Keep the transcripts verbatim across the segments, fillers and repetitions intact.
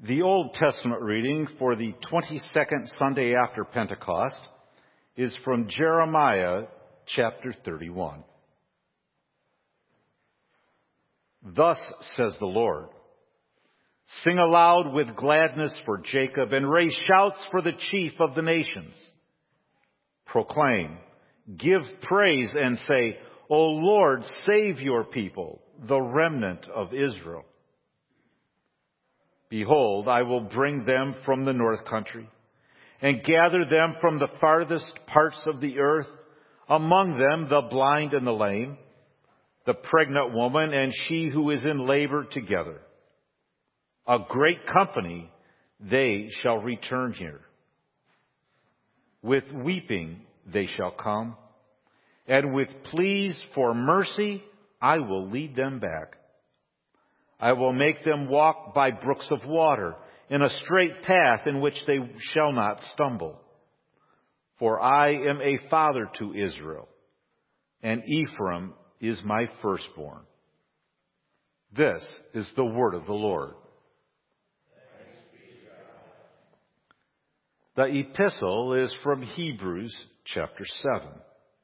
The Old Testament reading for the twenty-second Sunday after Pentecost is from Jeremiah chapter thirty-one. Thus says the Lord, sing aloud with gladness for Jacob and raise shouts for the chief of the nations. Proclaim, give praise and say, O Lord, save your people, the remnant of Israel. Behold, I will bring them from the north country and gather them from the farthest parts of the earth, among them the blind and the lame, the pregnant woman and she who is in labor together. A great company, they shall return here. With weeping they shall come, and with pleas for mercy I will lead them back. I will make them walk by brooks of water, in a straight path in which they shall not stumble. For I am a father to Israel, and Ephraim is my firstborn. This is the word of the Lord. The epistle is from Hebrews chapter seven.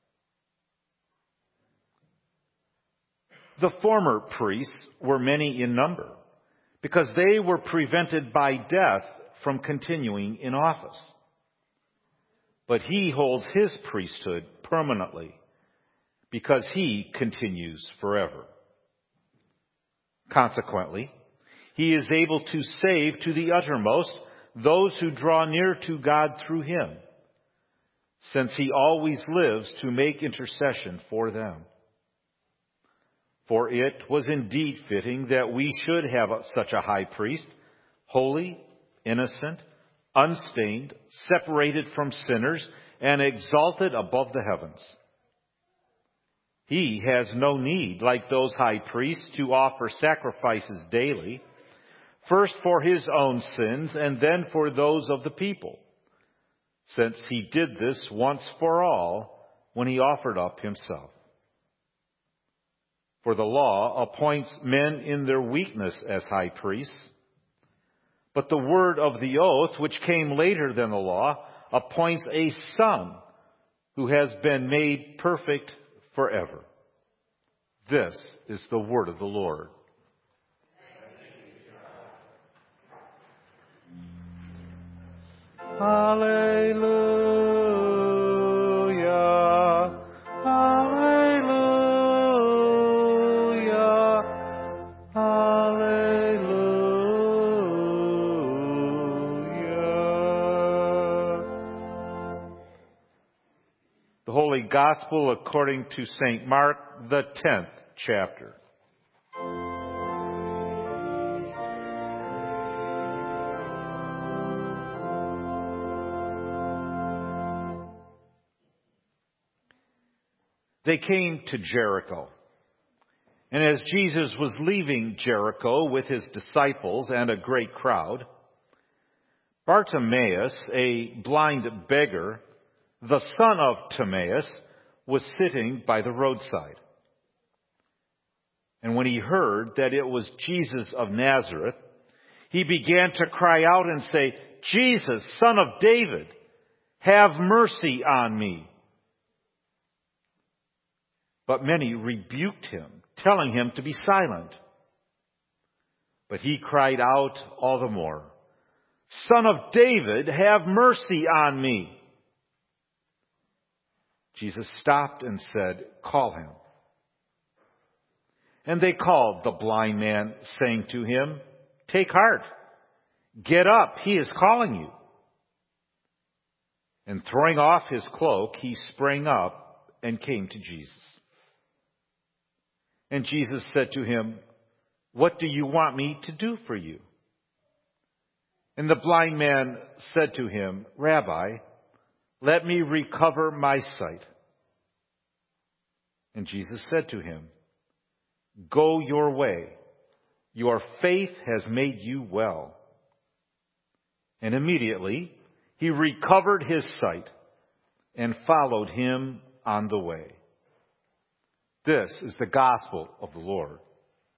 The former priests were many in number, because they were prevented by death from continuing in office. But he holds his priesthood permanently, because he continues forever. Consequently, he is able to save to the uttermost those who draw near to God through him, since he always lives to make intercession for them. For it was indeed fitting that we should have such a high priest, holy, innocent, unstained, separated from sinners, and exalted above the heavens. He has no need, like those high priests, to offer sacrifices daily, first for his own sins and then for those of the people, since he did this once for all when he offered up himself. For the law appoints men in their weakness as high priests, but the word of the oath, which came later than the law, appoints a son who has been made perfect forever. This is the word of the Lord. Hallelujah. Hallelujah. Hallelujah. The Holy Gospel according to Saint Mark, the tenth chapter. They came to Jericho. And as Jesus was leaving Jericho with his disciples and a great crowd, Bartimaeus, a blind beggar, the son of Timaeus, was sitting by the roadside. And when he heard that it was Jesus of Nazareth, he began to cry out and say, Jesus, Son of David, have mercy on me. But many rebuked him, telling him to be silent. But he cried out all the more, Son of David, have mercy on me. Jesus stopped and said, Call him. And they called the blind man, saying to him, Take heart, get up, he is calling you. And throwing off his cloak, he sprang up and came to Jesus. And Jesus said to him, What do you want me to do for you? And the blind man said to him, Rabbi, let me recover my sight. And Jesus said to him, Go your way. Your faith has made you well. And immediately he recovered his sight and followed him on the way. This is the gospel of the Lord.